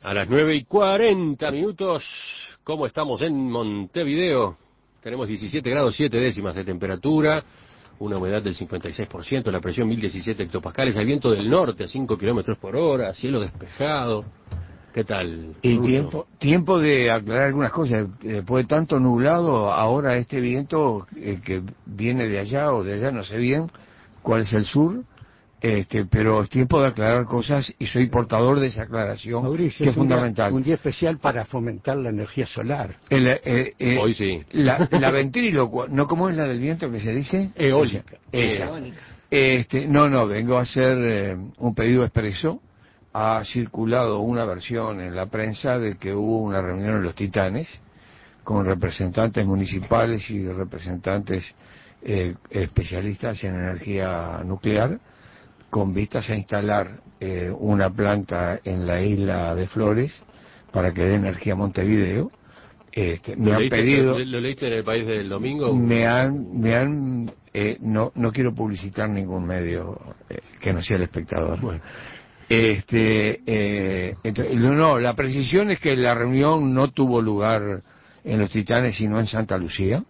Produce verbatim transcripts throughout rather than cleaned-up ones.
A las nueve y cuarenta minutos, ¿cómo estamos en Montevideo? Tenemos diecisiete grados siete décimas de temperatura, una humedad del cincuenta y seis por ciento, la presión mil diecisiete hectopascales, el viento del norte a cinco kilómetros por hora, cielo despejado. ¿Qué tal? Y Ruso? tiempo tiempo de aclarar algunas cosas. Después de tanto nublado, ahora este viento eh, que viene de allá o de allá, no sé bien cuál es el sur, este, pero es tiempo de aclarar cosas y soy portador de esa aclaración, Mauricio, que es es un día, fundamental. un día especial para fomentar la energía solar. El, eh, eh, Hoy sí. La, la ventrílocuo, ¿no? ¿Cómo es la del viento que se dice? Eólica. Esa. Eólica. Este, no, no, vengo a hacer eh, un pedido expreso. Ha circulado una versión en la prensa de que hubo una reunión en Los Titanes con representantes municipales y representantes eh, especialistas en energía nuclear con vistas a instalar eh, una planta en la isla de Flores para que dé energía a Montevideo. Este, me ¿Lo, han leíste, pedido, lo, ¿Lo leíste en El País del Domingo? me han, me han, eh, no, no quiero publicitar ningún medio eh, que no sea El Espectador. Bueno. Este, eh, entonces, no, la precisión es que la reunión no tuvo lugar en Los Titanes, sino en Santa Lucía.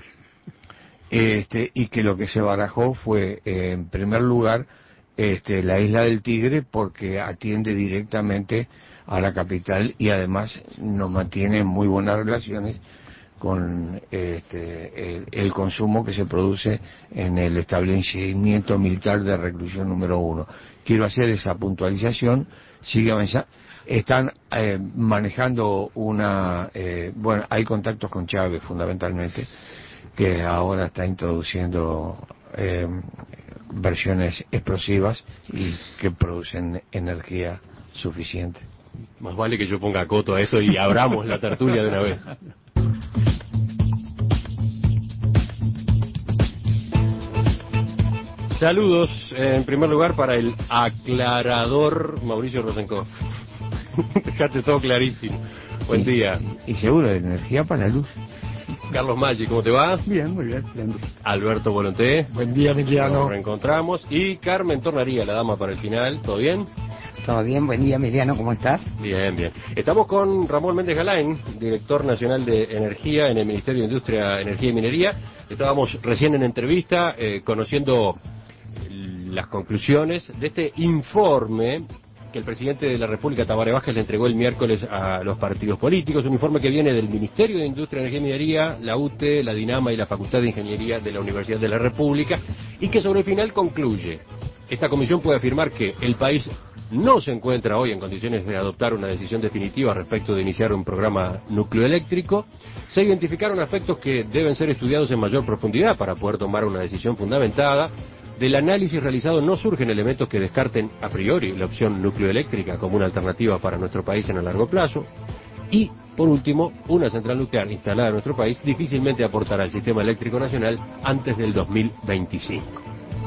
Este, y que lo que se barajó fue, eh, en primer lugar, este, la Isla del Tigre, porque atiende directamente a la capital y además nos mantiene muy buenas relaciones con este, el, el consumo que se produce en el establecimiento militar de reclusión número uno. Quiero hacer esa puntualización, sigue avanzando. Están eh, manejando una, eh, bueno, hay contactos con Chávez fundamentalmente, que ahora está introduciendo eh, versiones explosivas y que producen energía suficiente. Más vale que yo ponga coto a eso y abramos la tertulia de una vez. Saludos, en primer lugar, para el aclarador Mauricio Rosenkopf. Dejaste todo clarísimo. Buen y, día. Y seguro de energía para la luz. Carlos Maggi, ¿cómo te va? Bien, muy bien. bien. Alberto Volonté. Buen día, Emiliano. Nos reencontramos. Y Carmen Tornaría, la dama para el final. ¿Todo bien? Todo bien, buen día, Emiliano, ¿cómo estás? Bien, bien. Estamos con Ramón Méndez Galain, director nacional de Energía en el Ministerio de Industria, Energía y Minería. Estábamos recién en entrevista eh, conociendo las conclusiones de este informe que el presidente de la República, Tabaré Vázquez, le entregó el miércoles a los partidos políticos, un informe que viene del Ministerio de Industria, Energía y Minería, la U T E, la Dinama y la Facultad de Ingeniería de la Universidad de la República, y que sobre el final concluye: esta comisión puede afirmar que el país no se encuentra hoy en condiciones de adoptar una decisión definitiva respecto de iniciar un programa nucleoeléctrico. Se identificaron aspectos que deben ser estudiados en mayor profundidad para poder tomar una decisión fundamentada. Del análisis realizado no surgen elementos que descarten a priori la opción nucleoeléctrica como una alternativa para nuestro país en el largo plazo. Y, por último, una central nuclear instalada en nuestro país difícilmente aportará al sistema eléctrico nacional antes del dos mil veinticinco.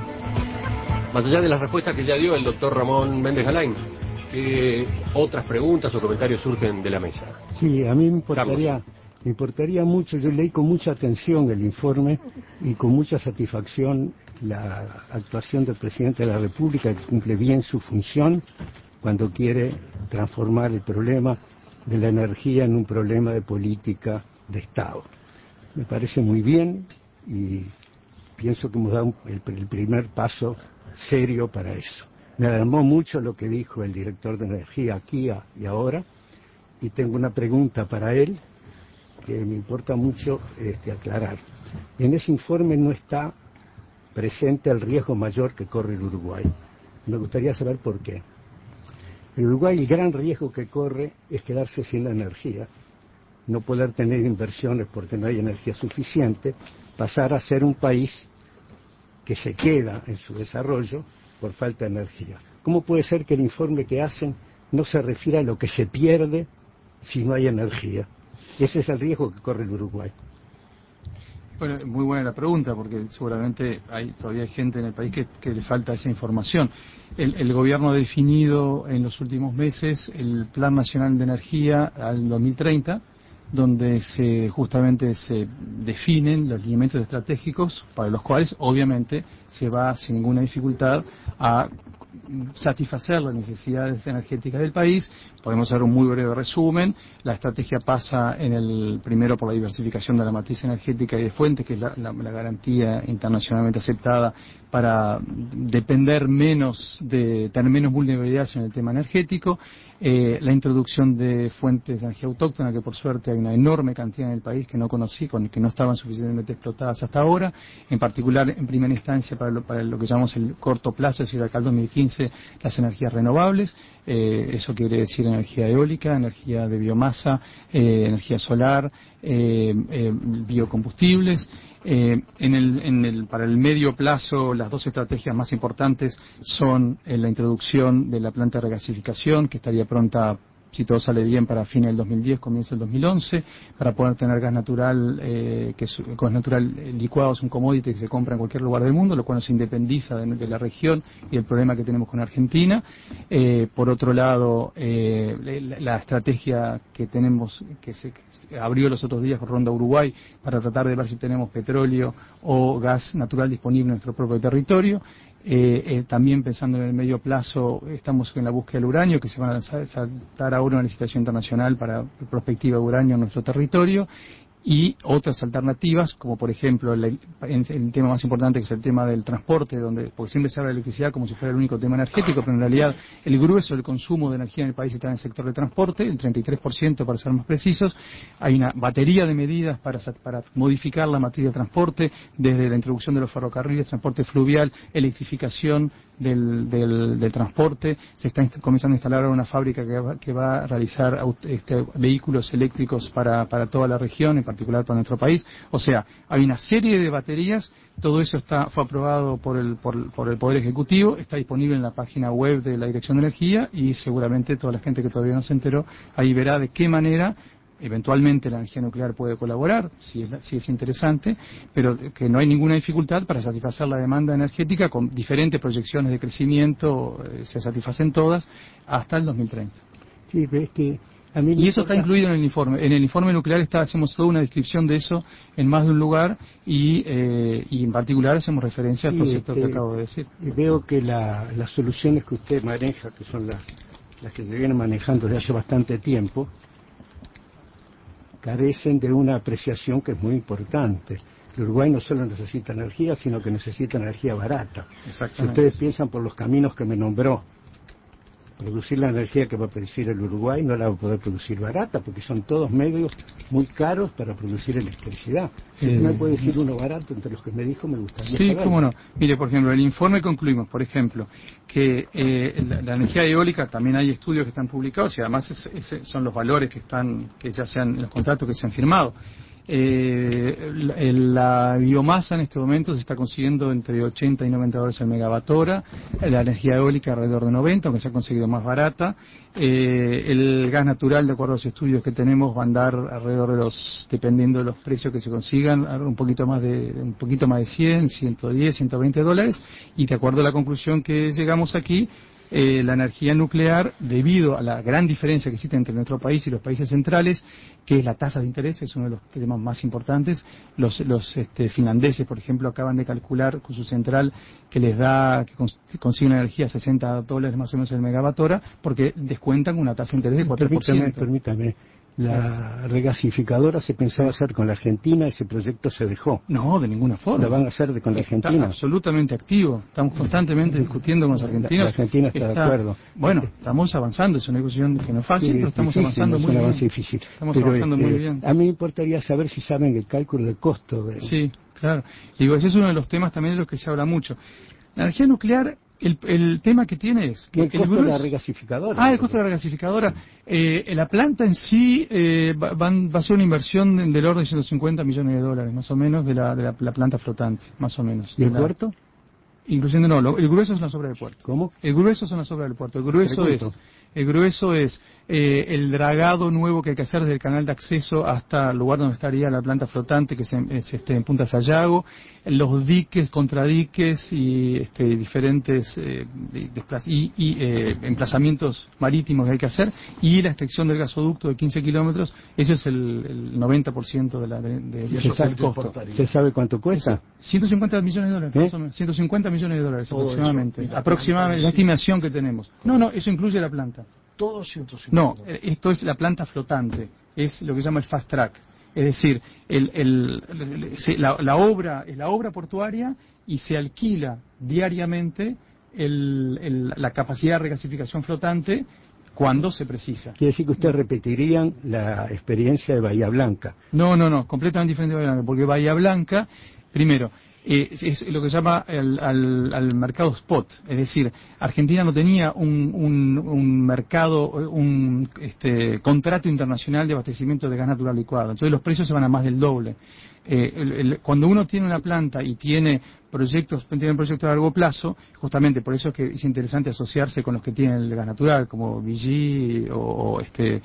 Más allá de las respuestas que ya dio el doctor Ramón Méndez Galain, ¿qué otras preguntas o comentarios surgen de la mesa? Sí, a mí me importaría, me importaría mucho, yo leí con mucha atención el informe y con mucha satisfacción la actuación del presidente de la República, que cumple bien su función cuando quiere transformar el problema de la energía en un problema de política de Estado. Me parece muy bien y pienso que hemos dado el, el primer paso serio para eso. Me alarmó mucho lo que dijo el director de Energía aquí a, y ahora, y tengo una pregunta para él que me importa mucho este, aclarar. En ese informe no está presente el riesgo mayor que corre el Uruguay. Me gustaría saber por qué. El Uruguay, el gran riesgo que corre es quedarse sin la energía, no poder tener inversiones porque no hay energía suficiente, pasar a ser un país que se queda en su desarrollo por falta de energía. ¿Cómo puede ser que el informe que hacen no se refiere a lo que se pierde si no hay energía? Ese es el riesgo que corre el Uruguay. Bueno, muy buena la pregunta, porque seguramente hay todavía hay gente en el país que, que le falta esa información. El, el gobierno ha definido en los últimos meses el Plan Nacional de Energía al dos mil treinta, donde se justamente se definen los lineamientos estratégicos para los cuales obviamente se va sin ninguna dificultad a satisfacer las necesidades energéticas del país. Podemos hacer un muy breve resumen. La estrategia pasa en el primero por la diversificación de la matriz energética y de fuentes, que es la, la, la garantía internacionalmente aceptada para depender menos, de tener menos vulnerabilidades en el tema energético. Eh, la introducción de fuentes de energía autóctona, que por suerte hay una enorme cantidad en el país que no conocí, con, que no estaban suficientemente explotadas hasta ahora, en particular en primera instancia para lo, para lo que llamamos el corto plazo, es decir, acá al dos mil quince, las energías renovables. Eh, eso quiere decir energía eólica, energía de biomasa, eh, energía solar, eh, eh, biocombustibles. Eh, en el, en el, para el medio plazo, las dos estrategias más importantes son eh, la introducción de la planta de regasificación, que estaría pronta, si todo sale bien, para fines del dos mil diez, comienzo del dos mil once, para poder tener gas natural, eh, que es gas natural licuado, es un commodity que se compra en cualquier lugar del mundo, lo cual nos independiza de, de la región y el problema que tenemos con Argentina. Eh, por otro lado, eh, la, la estrategia que tenemos, que se, que se abrió los otros días con Ronda Uruguay, para tratar de ver si tenemos petróleo o gas natural disponible en nuestro propio territorio. Eh, eh, también pensando en el medio plazo, estamos en la búsqueda del uranio, que se van a saltar ahora una licitación internacional para prospectiva de uranio en nuestro territorio, y otras alternativas, como por ejemplo el, el, el tema más importante, que es el tema del transporte, donde porque siempre se habla de electricidad como si fuera el único tema energético, pero en realidad el grueso del consumo de energía en el país está en el sector de transporte, el treinta y tres por ciento para ser más precisos. Hay una batería de medidas para, para modificar la matriz de transporte, desde la introducción de los ferrocarriles, transporte fluvial, electrificación del, del, del transporte. Se está comenzando a instalar una fábrica que va, que va a realizar este, vehículos eléctricos para, para toda la región, en particular para nuestro país. O sea, hay una serie de baterías. Todo eso está fue aprobado por el, por, por el Poder Ejecutivo, está disponible en la página web de la Dirección de Energía, y seguramente toda la gente que todavía no se enteró ahí verá de qué manera eventualmente la energía nuclear puede colaborar, si es, si es interesante, pero que no hay ninguna dificultad para satisfacer la demanda energética con diferentes proyecciones de crecimiento, eh, se satisfacen todas hasta el dos mil treinta. Sí, pero es que a mí y eso importa... está incluido en el informe. En el informe nuclear está, hacemos toda una descripción de eso en más de un lugar, y, eh, y en particular hacemos referencia al proyecto este, que acabo de decir. Veo que la, las soluciones que usted maneja, que son las, las que se vienen manejando desde hace bastante tiempo, carecen de una apreciación que es muy importante. El Uruguay no solo necesita energía, sino que necesita energía barata. Si ustedes piensan por los caminos que me nombró, producir la energía que va a producir el Uruguay no la va a poder producir barata, porque son todos medios muy caros para producir electricidad. Si eh, me puede decir uno barato entre los que me dijo, me gustaría Sí, saberlo. cómo no. Mire, por ejemplo, el informe concluimos, por ejemplo, que eh, la, la energía eólica, también hay estudios que están publicados, y además es, es, son los valores que están, que ya sean en los contratos que se han firmado. Eh, la, la biomasa en este momento se está consiguiendo entre ochenta y noventa dólares el megavatio hora, la energía eólica alrededor de noventa, aunque se ha conseguido más barata. Eh, el gas natural, de acuerdo a los estudios que tenemos, va a andar alrededor de los, dependiendo de los precios que se consigan, un poquito más de un poquito más de cien, ciento diez, ciento veinte dólares, y de acuerdo a la conclusión que llegamos aquí, Eh, la energía nuclear, debido a la gran diferencia que existe entre nuestro país y los países centrales, que es la tasa de interés, es uno de los temas más importantes. Los, los este, finlandeses, por ejemplo, acaban de calcular con su central que les da, que cons consigue una energía a sesenta dólares más o menos el megavatio hora, porque descuentan una tasa de interés de cuatro por ciento. Permítame, permítame. La regasificadora se pensaba hacer con la Argentina, ese proyecto se dejó. No, de ninguna forma. La van a hacer de, con la Argentina. Está absolutamente activo. Estamos constantemente discutiendo con los argentinos. La, la Argentina está, está de acuerdo. Bueno, estamos avanzando. Es una negociación que no es fácil, sí, pero estamos difícil, avanzando es muy un bien. avance difícil. Estamos pero, avanzando este, muy bien. A mí me importaría saber si saben el cálculo del costo. De... Sí, claro. Y digo, ese es uno de los temas también de los que se habla mucho. La energía nuclear, el, el tema que tiene es... ¿El, el costo grueso... de la regasificadora? Ah, el costo de la regasificadora. Eh, la planta en sí eh, va, van, va a ser una inversión de, del orden de ciento cincuenta millones de dólares, más o menos, de la, de la, la planta flotante, más o menos. ¿Y el la... puerto? Incluyendo, no, lo, el grueso es las obras del puerto. ¿Cómo? El grueso son las obras del puerto. El grueso es El grueso es eh, el dragado nuevo que hay que hacer desde el canal de acceso hasta el lugar donde estaría la planta flotante, que es, en, es este, en Punta Sayago, los diques, contradiques y este, diferentes eh, y, y eh, emplazamientos marítimos que hay que hacer, y la extracción del gasoducto de quince kilómetros. Ese es el, el noventa por ciento de la, de, de, de ¿Se, sabe, costo. ¿Se sabe cuánto cuesta? ciento cincuenta millones de dólares, ¿Eh? más o menos. ciento cincuenta millones de dólares Todo aproximadamente. eso, Aproximadamente, la estimación que tenemos. No, no, eso incluye la planta. Todo ciento cincuenta. No, esto es la planta flotante, es lo que se llama el fast track. Es decir, el, el, el, se, la, la obra es la obra portuaria y se alquila diariamente el, el, la capacidad de regasificación flotante cuando se precisa. Quiere decir que ustedes repetirían la experiencia de Bahía Blanca. No, no, no, completamente diferente de Bahía Blanca, porque Bahía Blanca, primero, Eh, es, es lo que se llama el, al, al mercado spot, es decir, Argentina no tenía un, un, un mercado, un este, contrato internacional de abastecimiento de gas natural licuado, entonces los precios se van a más del doble. Eh, el, el, cuando uno tiene una planta y tiene proyectos, tiene un proyecto a largo plazo, justamente por eso es que es interesante asociarse con los que tienen el gas natural, como V G o, o este,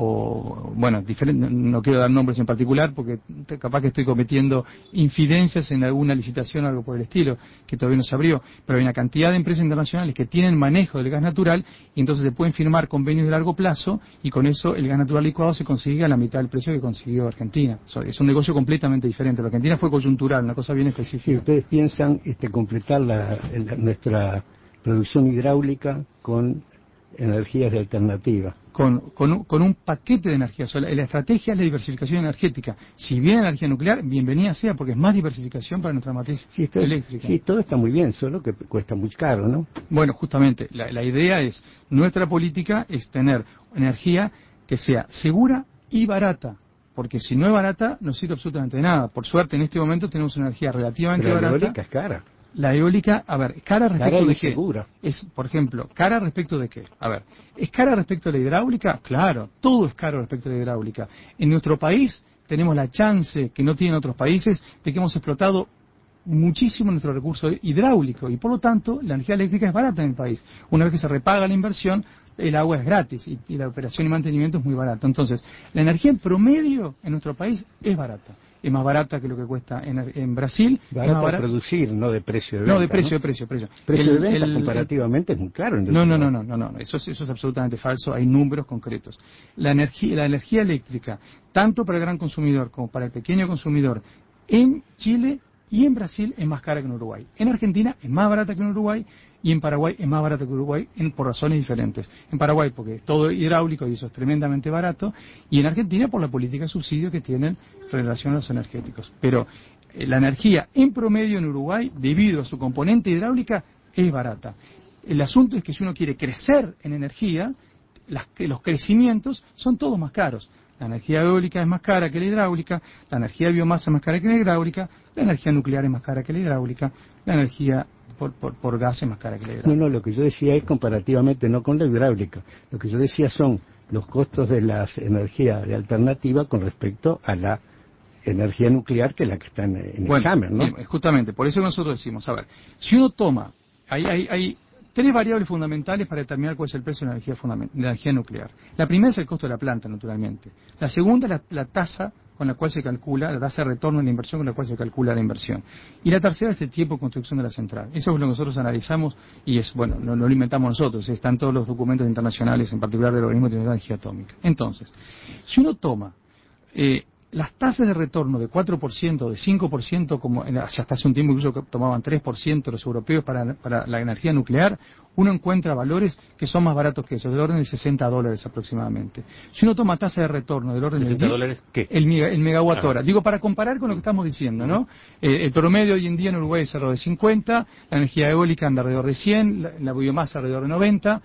o bueno, diferente, no quiero dar nombres en particular porque capaz que estoy cometiendo infidencias en alguna licitación o algo por el estilo, que todavía no se abrió, pero hay una cantidad de empresas internacionales que tienen manejo del gas natural y entonces se pueden firmar convenios de largo plazo y con eso el gas natural licuado se consigue a la mitad del precio que consiguió Argentina. Es un negocio completamente diferente. La Argentina fue coyuntural, una cosa bien específica. Si ustedes piensan este, completar la, la, nuestra producción hidráulica con energías de alternativa. Con, con, con un paquete de energía. O sea, la, la estrategia es la diversificación energética. Si bien energía nuclear, bienvenida sea, porque es más diversificación para nuestra matriz sí, esto, eléctrica. Sí, todo está muy bien, solo que cuesta muy caro, ¿no? Bueno, justamente, la, la idea es, nuestra política es tener energía que sea segura y barata. Porque si no es barata, no sirve absolutamente de nada. Por suerte, en este momento tenemos una energía relativamente Pero barata. La eólica es cara. La eólica, a ver, ¿cara respecto cara de y qué? Segura. Es, por ejemplo, ¿cara respecto de qué? A ver, ¿es cara respecto a la hidráulica? Claro, todo es caro respecto a la hidráulica. En nuestro país tenemos la chance, que no tienen otros países, de que hemos explotado muchísimo nuestro recurso hidráulico y por lo tanto la energía eléctrica es barata en el país. Una vez que se repaga la inversión, el agua es gratis y, y la operación y mantenimiento es muy barato. Entonces, la energía en promedio en nuestro país es barata. Es más barata que lo que cuesta en, en Brasil. Barata barata de producir, no de precio de venta. No, de precio, ¿no? de precio, precio. Precio El, de venta el, comparativamente es muy caro. No, no, no, no, no, no, eso es, eso es absolutamente falso. Hay números concretos. La energía, la energía eléctrica, tanto para el gran consumidor como para el pequeño consumidor, en Chile y en Brasil es más cara que en Uruguay. En Argentina es más barata que en Uruguay y en Paraguay es más barata que Uruguay en, por razones diferentes. En Paraguay porque es todo hidráulico y eso es tremendamente barato, y en Argentina por la política de subsidio que tienen en relación a los energéticos. Pero eh, la energía en promedio en Uruguay, debido a su componente hidráulica, es barata. El asunto es que si uno quiere crecer en energía, las, los crecimientos son todos más caros. La energía eólica es más cara que la hidráulica, la energía de biomasa es más cara que la hidráulica, la energía nuclear es más cara que la hidráulica, la energía por, por, por gas es más cara que la hidráulica. No, no, lo que yo decía es comparativamente, no con la hidráulica. Lo que yo decía son los costos de las energías de alternativa con respecto a la energía nuclear, que es la que está en, en bueno, examen, ¿no? Eh, justamente, por eso nosotros decimos, a ver, si uno toma, hay, hay, hay tres variables fundamentales para determinar cuál es el precio de la energía, de la energía nuclear. La primera es el costo de la planta, naturalmente. La segunda es la, la tasa con la cual se calcula, la tasa de retorno en la inversión con la cual se calcula la inversión. Y la tercera es el tiempo de construcción de la central. Eso es lo que nosotros analizamos y es, bueno, no, no lo inventamos nosotros, están todos los documentos internacionales, en particular del Organismo de Energía Atómica. Entonces, si uno toma eh, las tasas de retorno de cuatro por ciento, de cinco por ciento, como hasta hace un tiempo incluso tomaban tres por ciento los europeos para, para la energía nuclear, uno encuentra valores que son más baratos que eso, del orden de sesenta dólares aproximadamente. Si uno toma tasa de retorno del orden de ¿sesenta dólares qué? El, el megawatt hora. Digo, para comparar con lo que estamos diciendo, ¿no? Eh, el promedio hoy en día en Uruguay es alrededor de cincuenta, la energía eólica anda alrededor de cien, la, la biomasa alrededor de noventa,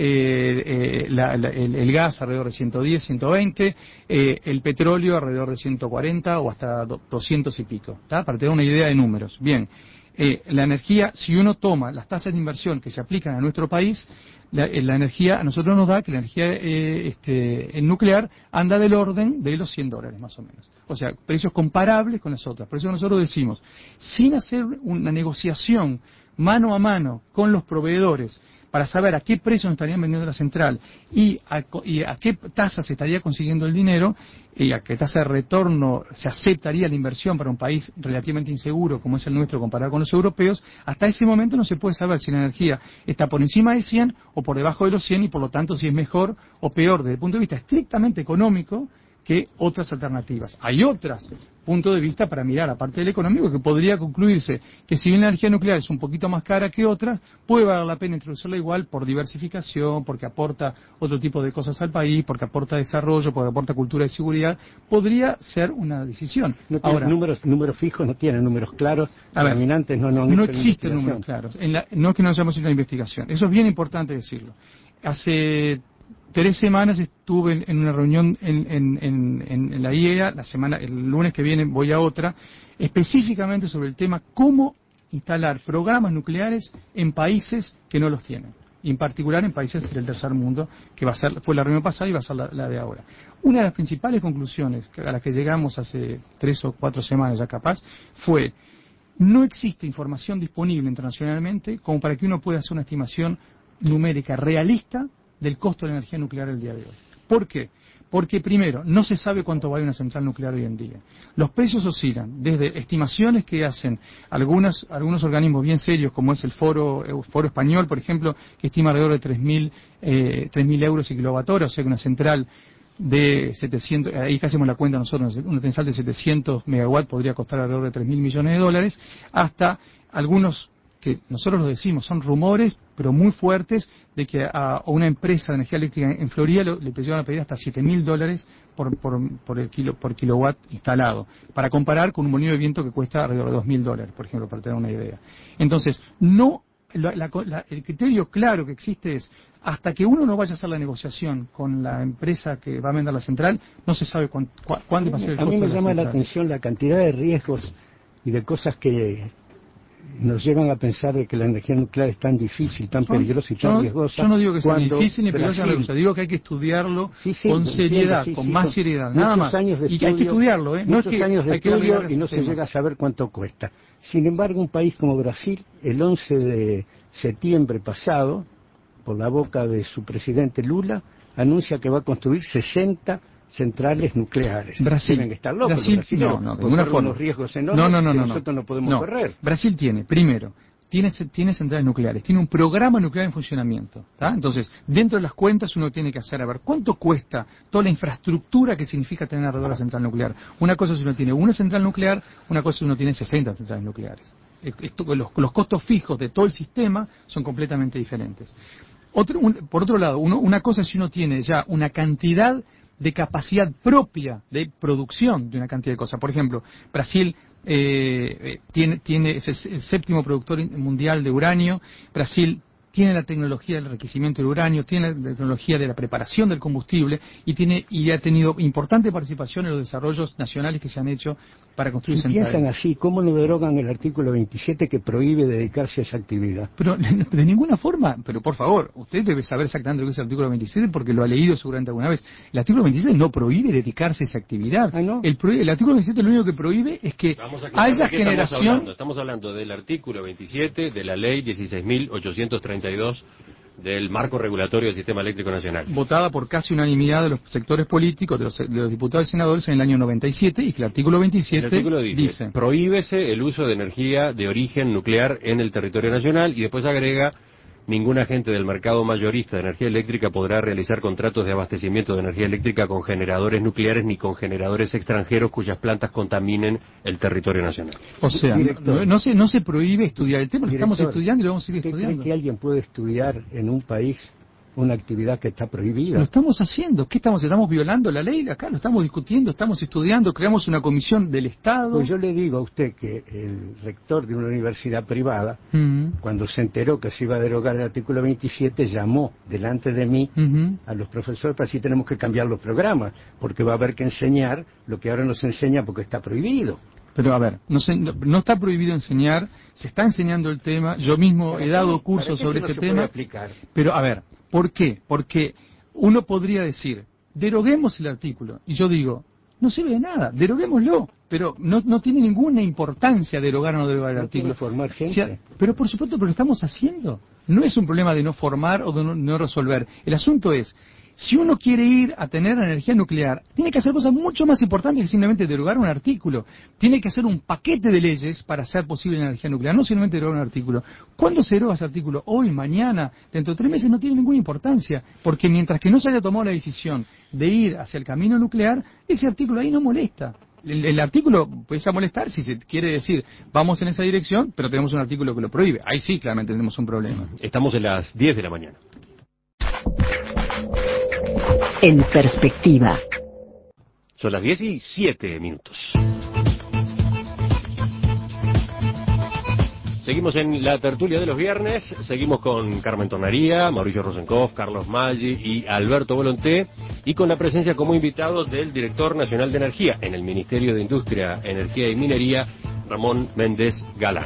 Eh, eh, la, la, el, el gas alrededor de ciento diez, ciento veinte, eh, el petróleo alrededor de ciento cuarenta o hasta doscientos y pico, ¿tá? Para tener una idea de números. Bien, eh, la energía, si uno toma las tasas de inversión que se aplican a nuestro país, la, la energía a nosotros nos da que la energía eh, este, nuclear anda del orden de los cien dólares más o menos. O sea, precios comparables con las otras. Por eso nosotros decimos, sin hacer una negociación mano a mano con los proveedores, para saber a qué precio nos estarían vendiendo la central y a, y a qué tasa se estaría consiguiendo el dinero y a qué tasa de retorno se aceptaría la inversión para un país relativamente inseguro como es el nuestro comparado con los europeos, hasta ese momento no se puede saber si la energía está por encima de cien o por debajo de los cien y por lo tanto si es mejor o peor desde el punto de vista estrictamente económico que otras alternativas. Hay otros puntos de vista para mirar, aparte del económico, que podría concluirse que si bien la energía nuclear es un poquito más cara que otras, puede valer la pena introducirla igual por diversificación, porque aporta otro tipo de cosas al país, porque aporta desarrollo, porque aporta cultura de seguridad. Podría ser una decisión. No tiene Ahora, números, números fijos, no tiene números claros, a ver, dominantes, no, no, no existen números claros. En la, no es que no hayamos hecho una investigación. Eso es bien importante decirlo. Hace tres semanas estuve en una reunión en, en, en, en la I E A, la semana, el lunes que viene voy a otra, específicamente sobre el tema cómo instalar programas nucleares en países que no los tienen, y en particular en países del tercer mundo, que va a ser, fue la reunión pasada y va a ser la, la de ahora. Una de las principales conclusiones a las que llegamos hace tres o cuatro semanas ya capaz, fue no existe información disponible internacionalmente como para que uno pueda hacer una estimación numérica realista del costo de la energía nuclear el día de hoy. ¿Por qué? Porque primero, no se sabe cuánto vale una central nuclear hoy en día. Los precios oscilan desde estimaciones que hacen algunas, algunos organismos bien serios, como es el Foro, el Foro Español, por ejemplo, que estima alrededor de tres mil eh, tres mil euros y kilowatt-hora, o sea que una central de setecientos, ahí que hacemos la cuenta nosotros, una central de setecientos megawatts podría costar alrededor de tres mil millones de dólares, hasta algunos que nosotros lo decimos, son rumores, pero muy fuertes, de que a una empresa de energía eléctrica en Florida lo, le llevan a pedir hasta siete mil dólares por, por, por, el kilo, por kilowatt instalado, para comparar con un molino de viento que cuesta alrededor de dos mil dólares, por ejemplo, para tener una idea. Entonces, no la, la, la, el criterio claro que existe es, hasta que uno no vaya a hacer la negociación con la empresa que va a vender la central, no se sabe cuándo, cuándo va a ser el costo de la central. A mí me llama la atención la cantidad de riesgos y de cosas que nos llevan a pensar de que la energía nuclear es tan difícil, tan son, peligrosa y tan yo, riesgosa. Yo no digo que sea difícil ni Brasil, peligrosa, digo que hay que estudiarlo sí, sí, con seriedad, sí, con sí, más son seriedad, nada más. Años de y estudio, hay que estudiarlo, ¿eh? No muchos es que años de hay que estudio y no se tema. llega a saber cuánto cuesta. Sin embargo, un país como Brasil, el once de septiembre pasado, por la boca de su presidente Lula, anuncia que va a construir sesenta centrales nucleares. Brasil, Deben estar locos Brasil, los brasileños, no, no, de ninguna forma. Unos riesgos enormes no, no, no, que no, nosotros no, no podemos no. correr. Brasil tiene, primero, tiene, tiene centrales nucleares, tiene un programa nuclear en funcionamiento, ¿tá? Entonces, dentro de las cuentas uno tiene que hacer, a ver, ¿cuánto cuesta toda la infraestructura que significa tener alrededor de la central nuclear? Una cosa es uno tiene una central nuclear, una cosa es uno tiene sesenta centrales nucleares. Esto, los, los costos fijos de todo el sistema son completamente diferentes. Otro, un, por otro lado, uno, una cosa es si uno tiene ya una cantidad de capacidad propia de producción de una cantidad de cosas. Por ejemplo, Brasil eh, tiene, tiene, es el séptimo productor mundial de uranio. Brasil tiene la tecnología del enriquecimiento del uranio, tiene la tecnología de la preparación del combustible y tiene y ha tenido importante participación en los desarrollos nacionales que se han hecho para construir si centrales. Piensan así, ¿cómo no derogan el artículo veintisiete que prohíbe dedicarse a esa actividad? Pero de ninguna forma, pero por favor, usted debe saber exactamente lo que es el artículo veintisiete porque lo ha leído seguramente alguna vez. El artículo veintisiete no prohíbe dedicarse a esa actividad. ¿Ah, no? el, el artículo veintisiete lo único que prohíbe es que haya ¿de qué generación... Estamos hablando? estamos hablando del artículo veintisiete de la ley dieciséis mil ochocientos treinta y dos del marco regulatorio del Sistema Eléctrico Nacional. Votada por casi unanimidad de los sectores políticos, de los, de los diputados y senadores en el año noventa y siete, y que el artículo veintisiete el artículo dice, dice, prohíbese el uso de energía de origen nuclear en el territorio nacional, y después agrega, ningún agente del mercado mayorista de energía eléctrica podrá realizar contratos de abastecimiento de energía eléctrica con generadores nucleares ni con generadores extranjeros cuyas plantas contaminen el territorio nacional. O sea, no, no, se, no se prohíbe estudiar el tema, lo Director, estamos estudiando y lo vamos a seguir ¿usted estudiando. cree que alguien puede estudiar en un país una actividad que está prohibida? Lo estamos haciendo. ¿Qué estamos? ¿Estamos violando la ley? Acá lo estamos discutiendo, estamos estudiando, creamos una comisión del Estado. Pues yo le digo a usted que el rector de una universidad privada, uh-huh. cuando se enteró que se iba a derogar el artículo veintisiete, llamó delante de mí uh-huh. a los profesores para decir tenemos que cambiar los programas, porque va a haber que enseñar lo que ahora no se enseña porque está prohibido. Pero a ver, no, se, no está prohibido enseñar, se está enseñando el tema, yo mismo he dado cursos sobre ese tema, pero a ver, ¿por qué? Porque uno podría decir, deroguemos el artículo, y yo digo, no sirve de nada, deroguémoslo, pero no, no tiene ninguna importancia derogar o no derogar el no artículo. Formar gente. O sea, pero por supuesto, pero lo estamos haciendo. no es un problema de no formar o de no, no resolver. El asunto es, si uno quiere ir a tener energía nuclear, tiene que hacer cosas mucho más importantes que simplemente derogar un artículo. Tiene que hacer un paquete de leyes para hacer posible la energía nuclear, no simplemente derogar un artículo. ¿Cuándo se deroga ese artículo? Hoy, mañana, dentro de tres meses, no tiene ninguna importancia, porque mientras que no se haya tomado la decisión de ir hacia el camino nuclear, ese artículo ahí no molesta. El, el artículo puede molestar si se quiere decir vamos en esa dirección, pero tenemos un artículo que lo prohíbe. Ahí sí, claramente tenemos un problema. Estamos en las diez de la mañana. En perspectiva. Son las diez y siete minutos. Seguimos en la tertulia de los viernes, seguimos con Carmen Tornaría, Mauricio Rosenkopf, Carlos Maggi y Alberto Volonté, y con la presencia como invitado del Director Nacional de Energía en el Ministerio de Industria, Energía y Minería, Ramón Méndez Galán.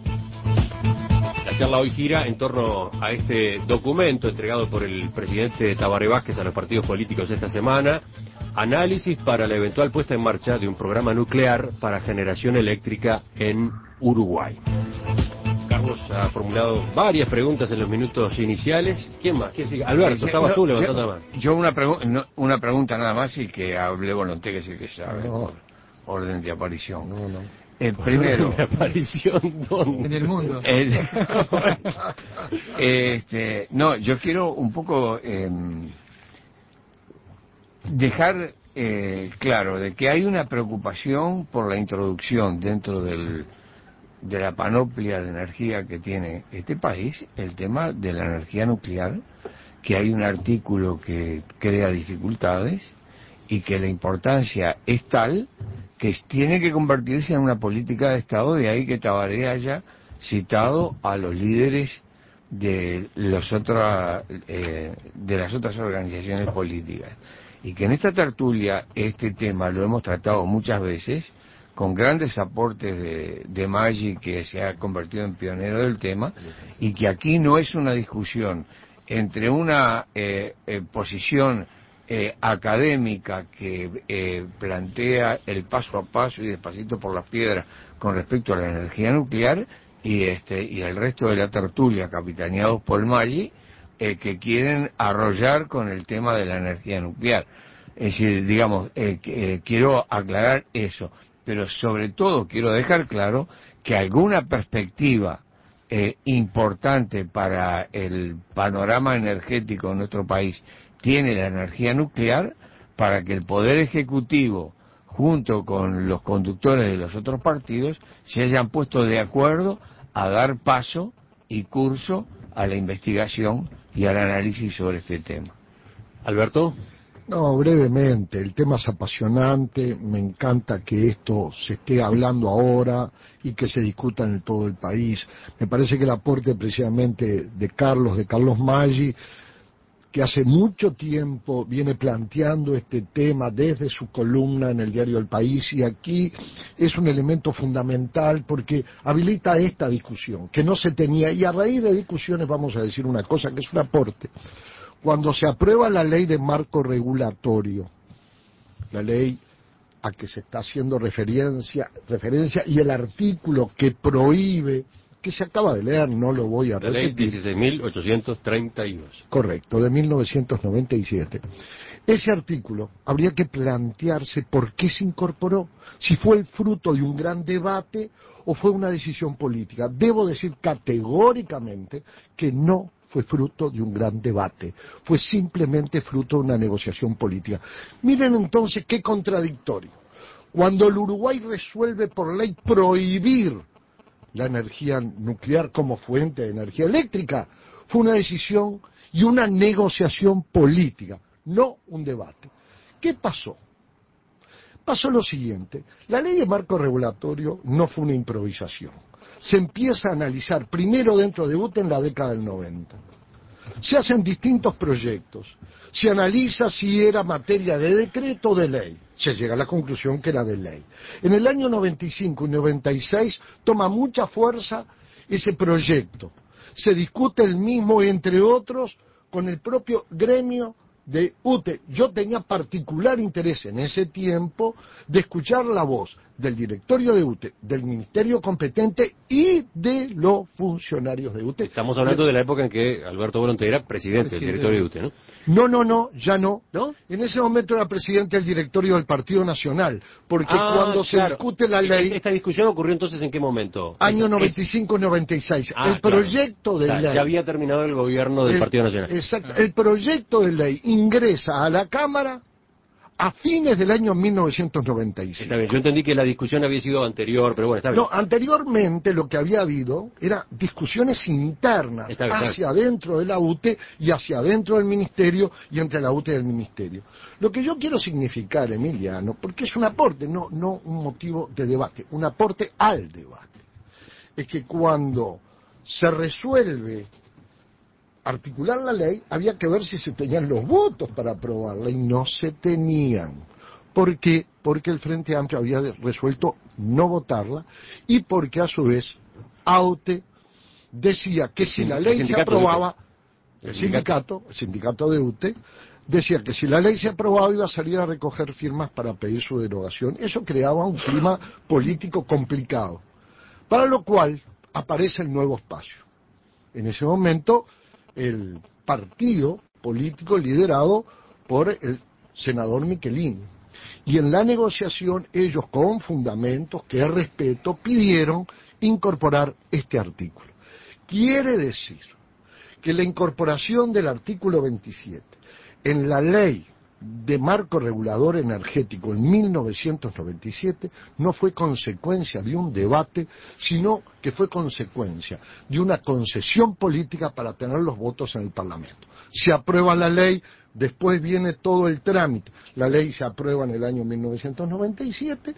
La charla hoy gira en torno a este documento entregado por el presidente Tabaré Vázquez a los partidos políticos esta semana, análisis para la eventual puesta en marcha de un programa nuclear para generación eléctrica en Uruguay. Carlos ha formulado varias preguntas en los minutos iniciales. ¿Quién más? ¿Quién sigue? Alberto, estabas tú levantando la mano. Yo una, pregu no, una pregunta nada más y que hable Volonté, que es el que sabe. No. Por orden de aparición. No, no. El primero. ¿De aparición dónde? En el mundo. El, este, no, yo quiero un poco eh, dejar eh, claro de que hay una preocupación por la introducción dentro del, de la panoplia de energía que tiene este país, el tema de la energía nuclear, que hay un artículo que crea dificultades y que la importancia es tal que tiene que convertirse en una política de Estado, de ahí que Tabaré haya citado a los líderes de los otras eh, de las otras organizaciones políticas, y que en esta tertulia este tema lo hemos tratado muchas veces con grandes aportes de, de Maggi, que se ha convertido en pionero del tema, y que aquí no es una discusión entre una eh, eh, posición Eh, académica que eh, plantea el paso a paso y despacito por las piedras con respecto a la energía nuclear, y este y el resto de la tertulia capitaneados por Maggi, eh, que quieren arrollar con el tema de la energía nuclear. Es decir, digamos, eh, eh, quiero aclarar eso, pero sobre todo quiero dejar claro que alguna perspectiva eh, importante para el panorama energético de nuestro país tiene la energía nuclear, para que el Poder Ejecutivo, junto con los conductores de los otros partidos, se hayan puesto de acuerdo a dar paso y curso a la investigación y al análisis sobre este tema. Alberto. No, brevemente, el tema es apasionante, me encanta que esto se esté hablando ahora y que se discuta en todo el país. Me parece que el aporte precisamente de Carlos, de Carlos Maggi, que hace mucho tiempo viene planteando este tema desde su columna en el diario El País, y aquí es un elemento fundamental porque habilita esta discusión que no se tenía, y a raíz de discusiones vamos a decir una cosa que es un aporte. Cuando se aprueba la ley de marco regulatorio, la ley a que se está haciendo referencia, referencia y el artículo que prohíbe, que se acaba de leer, no lo voy a la repetir. ley dieciséis mil ochocientos treinta y dos. Correcto, de mil novecientos noventa y siete. Ese artículo habría que plantearse por qué se incorporó, si fue el fruto de un gran debate o fue una decisión política. Debo decir categóricamente que no fue fruto de un gran debate, fue simplemente fruto de una negociación política. Miren entonces qué contradictorio. Cuando el Uruguay resuelve por ley prohibir la energía nuclear como fuente de energía eléctrica, fue una decisión y una negociación política, no un debate. ¿Qué pasó? Pasó lo siguiente: la ley de marco regulatorio no fue una improvisación. Se empieza a analizar primero dentro de U T E en la década del noventa. Se hacen distintos proyectos. Se analiza si era materia de decreto o de ley. Se llega a la conclusión que era de ley. En el año noventa y cinco y noventa y seis toma mucha fuerza ese proyecto. Se discute el mismo, entre otros, con el propio gremio de U T E. Yo tenía particular interés en ese tiempo de escuchar la voz del directorio de U T E, del ministerio competente y de los funcionarios de U T E. Estamos hablando de la época en que Alberto Volonté era presidente, presidente del directorio de U T E, ¿no? No, no, no, ya no. ¿No? En ese momento era presidente del directorio del Partido Nacional, porque ah, cuando se claro. discute la ley... ¿Esta discusión ocurrió entonces en qué momento? Año noventa y cinco noventa y seis. Ah, el proyecto claro. de o sea, ley... Ya había terminado el gobierno del el, Partido Nacional. Exacto. El proyecto de ley ingresa a la Cámara a fines del año mil novecientos noventa y cinco. Está bien, yo entendí que la discusión había sido anterior, pero bueno, está bien. No, anteriormente lo que había habido era discusiones internas bien, hacia adentro de la U T E y hacia adentro del Ministerio y entre la U T E y el Ministerio. Lo que yo quiero significar, Emiliano, porque es un aporte, no, no un motivo de debate, un aporte al debate, es que cuando se resuelve articular la ley, había que ver si se tenían los votos para aprobarla, y no se tenían. ¿Por qué? Porque el Frente Amplio había resuelto no votarla, y porque a su vez AUTE decía que si la ley se aprobaba, el sindicato, el sindicato de U T E, decía que si la ley se aprobaba iba a salir a recoger firmas para pedir su derogación. Eso creaba un clima político complicado, para lo cual aparece el nuevo espacio. En ese momento, el partido político liderado por el senador Michelini. Y en la negociación ellos, con fundamentos que respeto, pidieron incorporar este artículo. Quiere decir que la incorporación del artículo veintisiete en la ley de marco regulador energético en mil novecientos noventa y siete no fue consecuencia de un debate, sino que fue consecuencia de una concesión política para tener los votos en el Parlamento. Se aprueba la ley, después viene todo el trámite. La ley se aprueba en el año mil novecientos noventa y siete,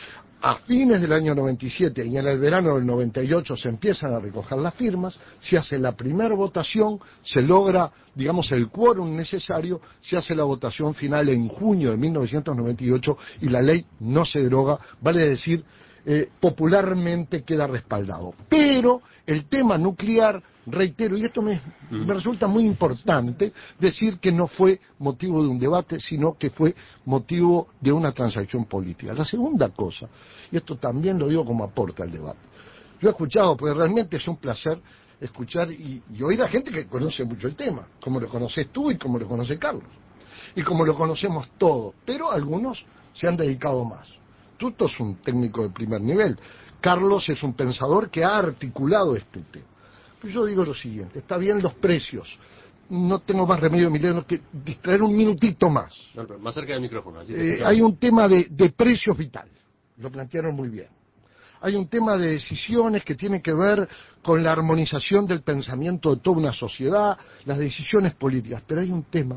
a fines del año noventa y siete y en el verano del noventa y ocho se empiezan a recoger las firmas, se hace la primera votación, se logra, digamos, el quórum necesario, se hace la votación final en junio de mil novecientos noventa y ocho y la ley no se deroga, vale decir, eh, popularmente queda respaldado. Pero el tema nuclear, reitero, y esto me, me resulta muy importante, decir que no fue motivo de un debate, sino que fue motivo de una transacción política. La segunda cosa, y esto también lo digo como aporte al debate, yo he escuchado, porque realmente es un placer escuchar y, y oír a gente que conoce mucho el tema, como lo conoces tú y como lo conoce Carlos, y como lo conocemos todos, pero algunos se han dedicado más. Tuto es un técnico de primer nivel, Carlos es un pensador que ha articulado este tema. Pues yo digo lo siguiente, está bien los precios, no tengo más remedio, Emiliano, que distraer un minutito más. No, pero más cerca del micrófono. Así Eh, hay un tema de, de precios vital, lo plantearon muy bien. Hay un tema de decisiones que tiene que ver con la armonización del pensamiento de toda una sociedad, las decisiones políticas, pero hay un tema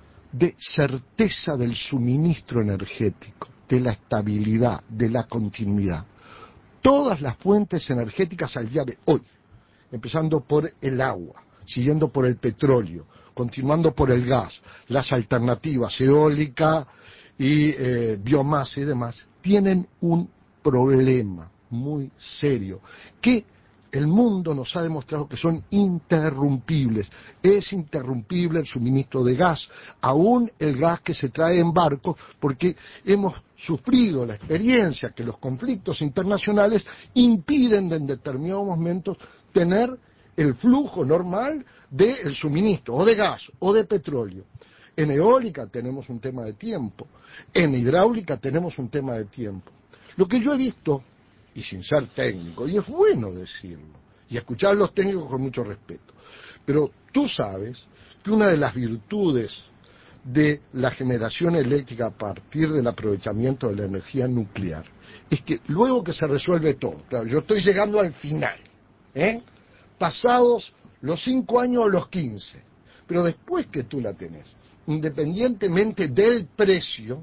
de certeza del suministro energético, de la estabilidad, de la continuidad. Todas las fuentes energéticas al día de hoy, empezando por el agua, siguiendo por el petróleo, continuando por el gas, las alternativas eólica y eh, biomasa y demás, tienen un problema muy serio, que el mundo nos ha demostrado que son interrumpibles. Es interrumpible el suministro de gas, aún el gas que se trae en barcos, porque hemos sufrido la experiencia que los conflictos internacionales impiden en determinados momentos tener el flujo normal del suministro, o de gas, o de petróleo. En eólica tenemos un tema de tiempo, en hidráulica tenemos un tema de tiempo. Lo que yo he visto, y sin ser técnico, y es bueno decirlo, y escuchar a los técnicos con mucho respeto, pero tú sabes que una de las virtudes de la generación eléctrica a partir del aprovechamiento de la energía nuclear es que luego que se resuelve todo, claro, yo estoy llegando al final, ¿eh? pasados los cinco años o los quince, pero después que tú la tenés, independientemente del precio,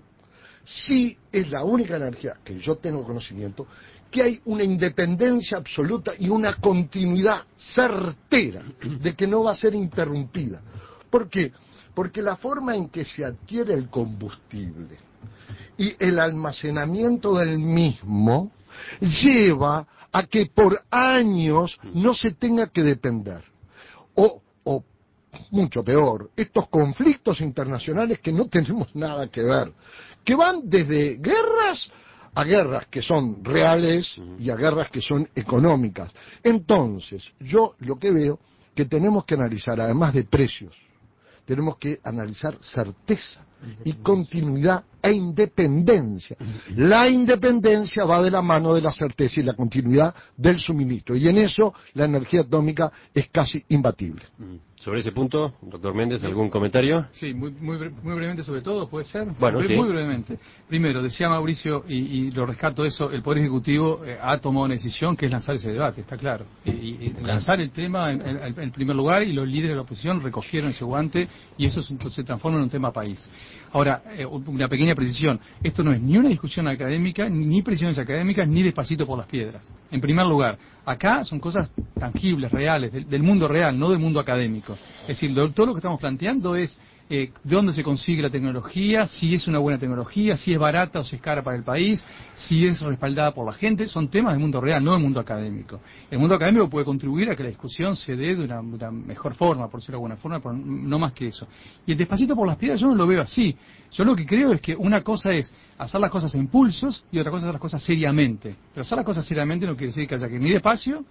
sí es la única energía que yo tengo conocimiento que hay una independencia absoluta y una continuidad certera de que no va a ser interrumpida. ¿Por qué? Porque la forma en que se adquiere el combustible y el almacenamiento del mismo lleva a que por años no se tenga que depender. O, o mucho peor, estos conflictos internacionales que no tenemos nada que ver, que van desde guerras a guerras que son reales y a guerras que son económicas. Entonces, yo lo que veo que tenemos que analizar, además de precios, tenemos que analizar certeza y continuidad e independencia. La independencia va de la mano de la certeza y la continuidad del suministro, y en eso la energía atómica es casi imbatible. Sobre ese punto, doctor Méndez, ¿algún comentario? Sí, muy, muy, muy brevemente sobre todo, ¿puede ser? Bueno, muy, sí. muy brevemente. Primero, decía Mauricio, y, y lo rescato eso, el Poder Ejecutivo eh, ha tomado una decisión que es lanzar ese debate, está claro. Y, y lanzar el tema en, en, en primer lugar, y los líderes de la oposición recogieron ese guante, y eso se, se transforma en un tema país. Ahora, eh, una pequeña precisión, esto no es ni una discusión académica, ni precisiones académicas, ni despacito por las piedras. En primer lugar, acá son cosas tangibles, reales, del, del mundo real, no del mundo académico. Es decir, todo lo que estamos planteando es eh, de dónde se consigue la tecnología, si es una buena tecnología, si es barata o si es cara para el país, si es respaldada por la gente. Son temas del mundo real, no del mundo académico. El mundo académico puede contribuir a que la discusión se dé de una, una mejor forma, por decirlo de alguna forma, pero no más que eso. Y el despacito por las piedras yo no lo veo así. Yo lo que creo es que una cosa es hacer las cosas a impulsos y otra cosa es hacer las cosas seriamente. Pero hacer las cosas seriamente no quiere decir que haya que ir ni despacio,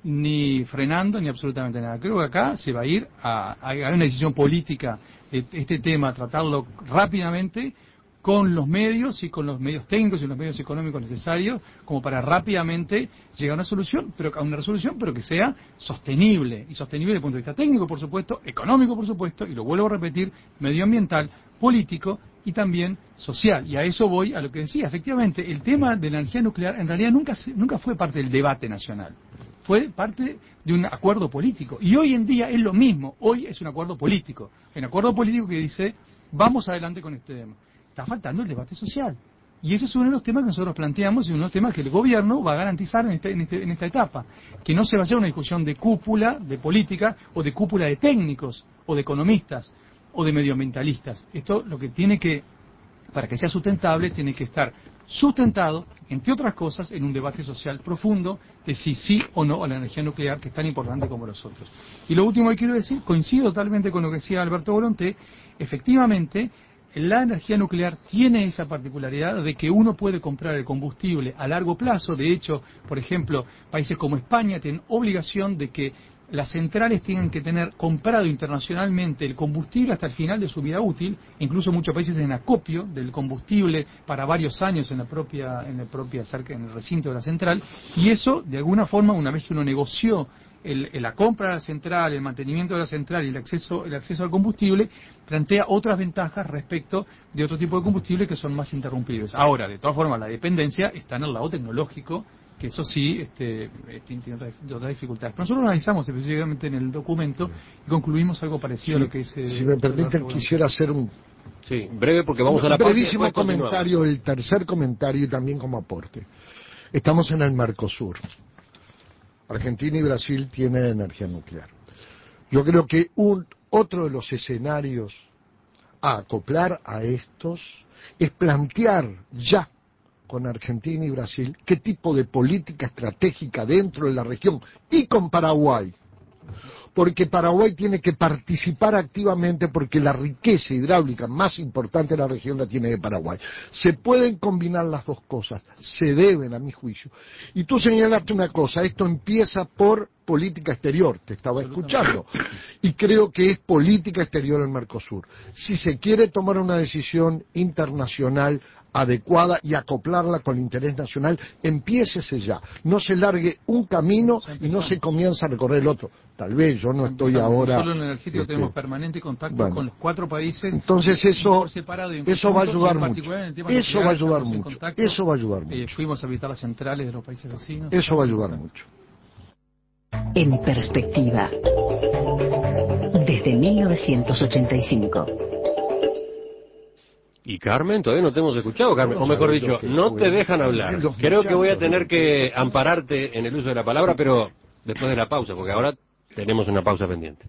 ni frenando, ni absolutamente nada. Creo que acá se va a ir a, a, a una decisión política de este tema, tratarlo rápidamente con los medios y con los medios técnicos y los medios económicos necesarios, como para rápidamente llegar a una solución, pero a una resolución, pero que sea sostenible, y sostenible desde el punto de vista técnico, por supuesto, económico, por supuesto, y lo vuelvo a repetir, medioambiental, político y también social. Y a eso voy a lo que decía. Efectivamente, el tema de la energía nuclear en realidad nunca, nunca fue parte del debate nacional. Fue parte de un acuerdo político. Y hoy en día es lo mismo. Hoy es un acuerdo político. Un acuerdo político que dice, vamos adelante con este tema. Está faltando el debate social. Y ese es uno de los temas que nosotros planteamos y uno de los temas que el gobierno va a garantizar en, este, en, este, en esta etapa. Que no se va a hacer una discusión de cúpula, de política, o de cúpula de técnicos, o de economistas, o de medioambientalistas. Esto lo que tiene que, para que sea sustentable, tiene que estar sustentado, entre otras cosas, en un debate social profundo de si sí o no a la energía nuclear, que es tan importante como los otros. Y lo último que quiero decir, coincido totalmente con lo que decía Alberto Volonté, efectivamente, la energía nuclear tiene esa particularidad de que uno puede comprar el combustible a largo plazo. De hecho, por ejemplo, países como España tienen obligación de que las centrales tienen que tener comprado internacionalmente el combustible hasta el final de su vida útil. Incluso muchos países tienen acopio del combustible para varios años en la propia, en la propia cerca, en el recinto de la central. Y eso, de alguna forma, una vez que uno negoció el, la compra de la central, el mantenimiento de la central y el acceso, el acceso al combustible, plantea otras ventajas respecto de otro tipo de combustible que son más interrumpibles. Ahora, de todas formas, la dependencia está en el lado tecnológico, que eso sí este, tiene otras, otras dificultades. Pero nosotros lo analizamos específicamente en el documento y concluimos algo parecido sí, a lo que dice... Si me permiten, quisiera hacer un... Sí, breve porque vamos a la un brevísimo comentario, el tercer comentario y también como aporte. Estamos en el Mercosur. Argentina y Brasil tienen energía nuclear. Yo creo que un otro de los escenarios a acoplar a estos es plantear ya con Argentina y Brasil qué tipo de política estratégica dentro de la región y con Paraguay, porque Paraguay tiene que participar activamente porque la riqueza hidráulica más importante de la región la tiene de Paraguay. Se pueden combinar las dos cosas, se deben a mi juicio. Y tú señalaste una cosa, esto empieza por política exterior, te estaba escuchando, y creo que es política exterior el Mercosur. Si se quiere tomar una decisión internacional adecuada y acoplarla con el interés nacional, empiécese ya, no se largue un camino y no se comienza a recorrer el otro. Tal vez yo no estoy ahora... Solo en el energético este, tenemos permanente contacto bueno, con los cuatro países. Entonces eso, eso va a ayudar mucho. Eso va a ayudar mucho. Eso va a ayudar mucho. Eh, fuimos a visitar las centrales de los países vecinos. Eso va a ayudar mucho. En perspectiva, desde mil novecientos ochenta y cinco. Y Carmen, todavía no te hemos escuchado, Carmen, o mejor dicho, no te dejan hablar. Creo que voy a tener que ampararte en el uso de la palabra, pero después de la pausa, porque ahora tenemos una pausa pendiente.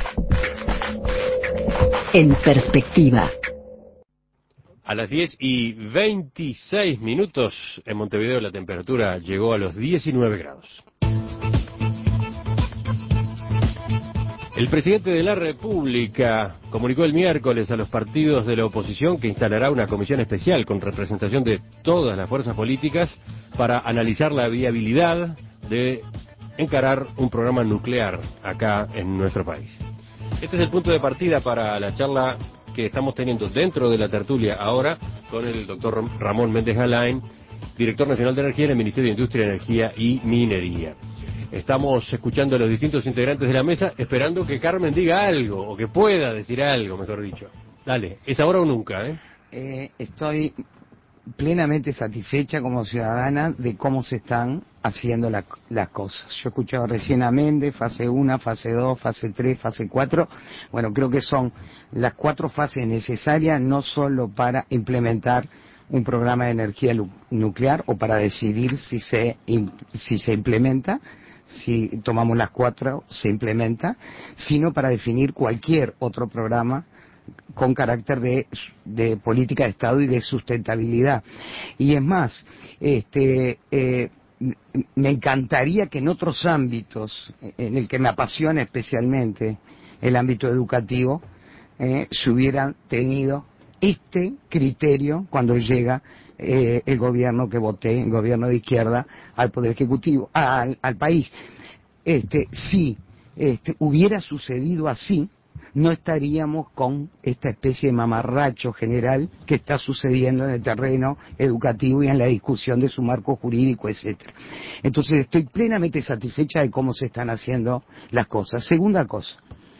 En perspectiva. A las diez y veintiséis minutos en Montevideo la temperatura llegó a los diecinueve grados. El presidente de la República comunicó el miércoles a los partidos de la oposición que instalará una comisión especial con representación de todas las fuerzas políticas para analizar la viabilidad de encarar un programa nuclear acá en nuestro país. Este es el punto de partida para la charla que estamos teniendo dentro de la tertulia ahora con el doctor Ramón Méndez Galain, director nacional de energía en el Ministerio de Industria, Energía y Minería. Estamos escuchando a los distintos integrantes de la mesa, esperando que Carmen diga algo, o que pueda decir algo, mejor dicho. Dale, es ahora o nunca, ¿eh? Eh, estoy plenamente satisfecha como ciudadana de cómo se están haciendo la, las cosas. Yo he escuchado recién a Méndez, fase uno, fase dos, fase tres, fase cuatro. Bueno, creo que son las cuatro fases necesarias, no solo para implementar un programa de energía nuclear o para decidir si se, si se implementa, si tomamos las cuatro, se implementa, sino para definir cualquier otro programa con carácter de, de política de Estado y de sustentabilidad. Y es más, este, eh, me encantaría que en otros ámbitos, en el que me apasiona especialmente, el ámbito educativo, eh, se hubieran tenido este criterio cuando llega eh, el gobierno que voté, el gobierno de izquierda, al Poder Ejecutivo, al, al país. Este, si este, hubiera sucedido así, no estaríamos con esta especie de mamarracho general que está sucediendo en el terreno educativo y en la discusión de su marco jurídico, etcétera. Entonces estoy plenamente satisfecha de cómo se están haciendo las cosas. Segunda cosa,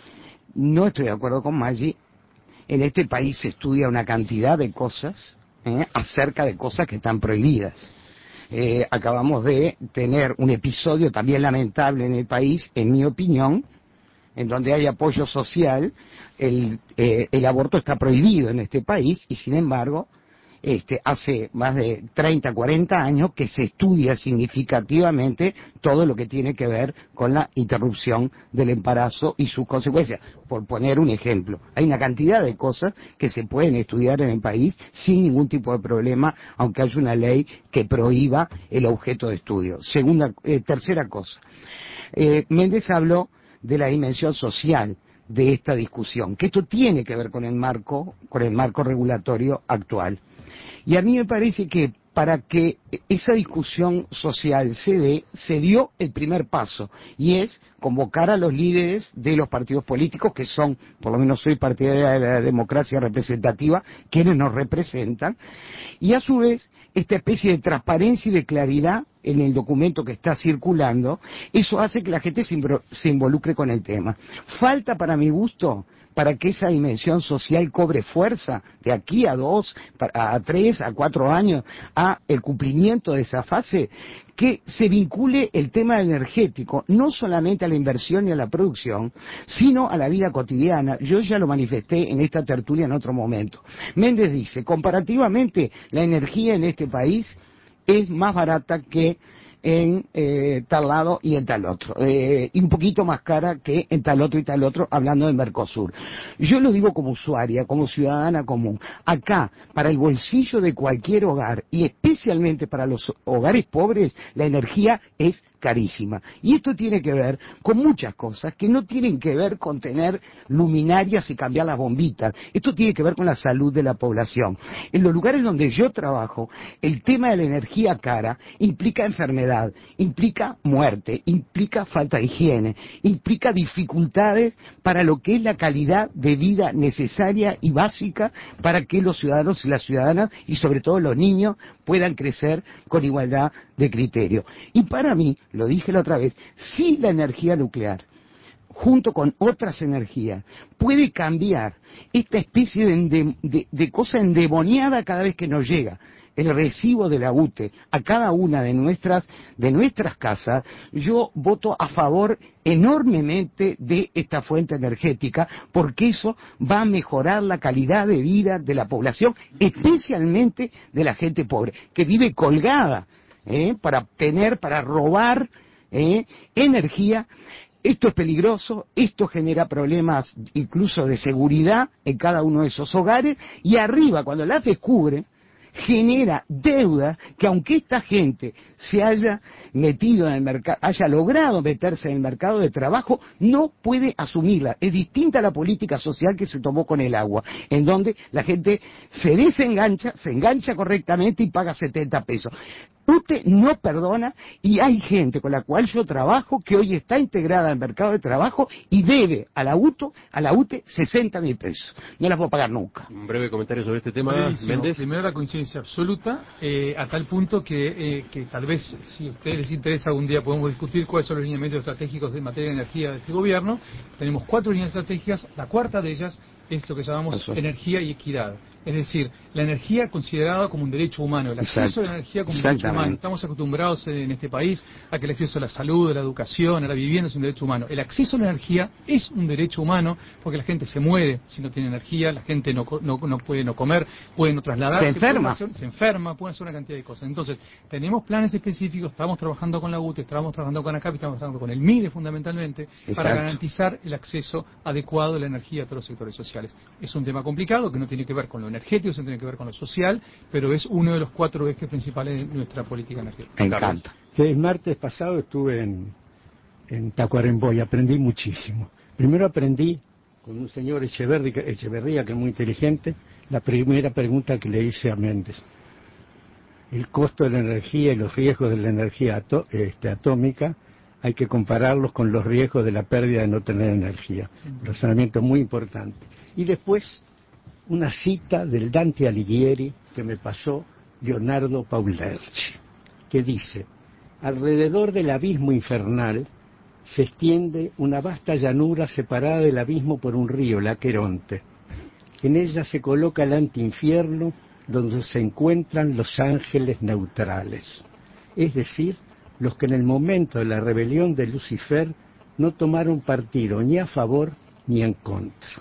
no estoy de acuerdo con Maggi. En este país se estudia una cantidad de cosas ¿eh? acerca de cosas que están prohibidas. Eh, acabamos de tener un episodio también lamentable en el país, en mi opinión, en donde hay apoyo social. El, eh, el aborto está prohibido en este país y, sin embargo, este, hace más de treinta, cuarenta años que se estudia significativamente todo lo que tiene que ver con la interrupción del embarazo y sus consecuencias. Por poner un ejemplo, hay una cantidad de cosas que se pueden estudiar en el país sin ningún tipo de problema, aunque haya una ley que prohíba el objeto de estudio. Segunda, eh, tercera cosa, eh, Méndez habló de la dimensión social de esta discusión, que esto tiene que ver con el marco, con el marco regulatorio actual. Y a mí me parece que para que esa discusión social se dé, se dio el primer paso, y es convocar a los líderes de los partidos políticos, que son, por lo menos soy partidaria de la democracia representativa, quienes nos representan, y a su vez, esta especie de transparencia y de claridad en el documento que está circulando, eso hace que la gente se involucre con el tema. Falta, para mi gusto, para que esa dimensión social cobre fuerza de aquí a dos, a tres, a cuatro años, a el cumplimiento de esa fase, que se vincule el tema energético, no solamente a la inversión y a la producción, sino a la vida cotidiana. Yo ya lo manifesté en esta tertulia en otro momento. Méndez dice, comparativamente, la energía en este país es más barata que en eh, tal lado y en tal otro, eh, y un poquito más cara que en tal otro y tal otro, hablando de Mercosur. Yo lo digo como usuaria, como ciudadana común. Acá, para el bolsillo de cualquier hogar, y especialmente para los hogares pobres, la energía es carísima. Y esto tiene que ver con muchas cosas que no tienen que ver con tener luminarias y cambiar las bombitas. Esto tiene que ver con la salud de la población. En los lugares donde yo trabajo, el tema de la energía cara implica enfermedad, implica muerte, implica falta de higiene, implica dificultades para lo que es la calidad de vida necesaria y básica para que los ciudadanos y las ciudadanas, y sobre todo los niños, puedan crecer con igualdad de criterio. Y para mí, lo dije la otra vez, si la energía nuclear, junto con otras energías, puede cambiar esta especie de, de, de cosa endemoniada cada vez que nos llega el recibo de la U T E a cada una de nuestras de nuestras casas, yo voto a favor enormemente de esta fuente energética, porque eso va a mejorar la calidad de vida de la población, especialmente de la gente pobre, que vive colgada ¿eh? para obtener, para robar ¿eh? energía. Esto es peligroso, esto genera problemas incluso de seguridad en cada uno de esos hogares, y arriba, cuando las descubren, genera deuda que aunque esta gente se haya metido en el mercado, haya logrado meterse en el mercado de trabajo, no puede asumirla. Es distinta a la política social que se tomó con el agua, en donde la gente se desengancha, se engancha correctamente y paga setenta pesos. U T E no perdona, y hay gente con la cual yo trabajo que hoy está integrada al mercado de trabajo y debe a la U T E, a la U T E sesenta mil pesos. No las puedo pagar nunca. Un breve comentario sobre este tema, Brevísimo. Méndez. Primero, la coincidencia absoluta, eh, a tal punto que, eh, que tal vez, si a ustedes les interesa, algún día podemos discutir cuáles son los lineamientos estratégicos de materia de energía de este gobierno. Tenemos cuatro líneas estratégicas, la cuarta de ellas es lo que llamamos Eso. energía y equidad. Es decir, la energía considerada como un derecho humano, el acceso Exacto. a la energía como un derecho humano. Exactamente. Estamos acostumbrados en este país a que el acceso a la salud, a la educación, a la vivienda es un derecho humano. El acceso a la energía es un derecho humano porque la gente se muere si no tiene energía, la gente no, no, no puede no comer, puede no trasladarse, Se enferma. puede hacer- se enferma, puede hacer una cantidad de cosas. Entonces, tenemos planes específicos, estamos trabajando con la U T E, estamos trabajando con ACAP, estamos trabajando con el M I D E fundamentalmente, Exacto. para garantizar el acceso adecuado a la energía a todos los sectores sociales. Es un tema complicado que no tiene que ver con lo energético, sino tiene que ver con lo social, pero es uno de los cuatro ejes principales de nuestra política energética. Me encanta. Sí, el martes pasado estuve en, en Tacuarembó y aprendí muchísimo. Primero aprendí con un señor Echeverría, Echeverría, que es muy inteligente, la primera pregunta que le hice a Méndez. El costo de la energía y los riesgos de la energía ato- este, atómica hay que compararlos con los riesgos de la pérdida de no tener energía. Un razonamiento muy importante. Y después, una cita del Dante Alighieri que me pasó Leonardo Paulerci, que dice: alrededor del abismo infernal se extiende una vasta llanura separada del abismo por un río, el Aqueronte. En ella se coloca el antiinfierno, donde se encuentran los ángeles neutrales, es decir, los que en el momento de la rebelión de Lucifer no tomaron partido ni a favor ni en contra.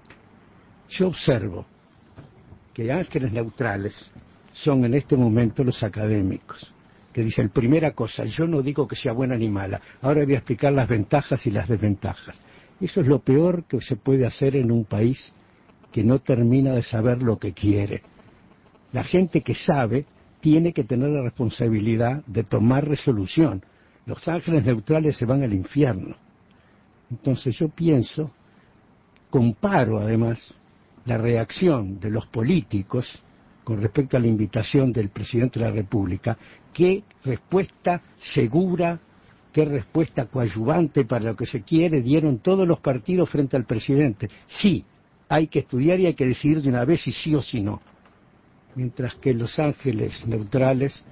Yo observo que ángeles neutrales son en este momento los académicos, que dicen, primera cosa, yo no digo que sea buena ni mala, ahora voy a explicar las ventajas y las desventajas. Eso es lo peor que se puede hacer en un país que no termina de saber lo que quiere. La gente que sabe tiene que tener la responsabilidad de tomar resolución. Los ángeles neutrales se van al infierno. Entonces yo pienso, comparo además la reacción de los políticos con respecto a la invitación del presidente de la República, qué respuesta segura, qué respuesta coadyuvante para lo que se quiere dieron todos los partidos frente al presidente. Sí, hay que estudiar y hay que decidir de una vez si sí o si no. Mientras que los ángeles neutrales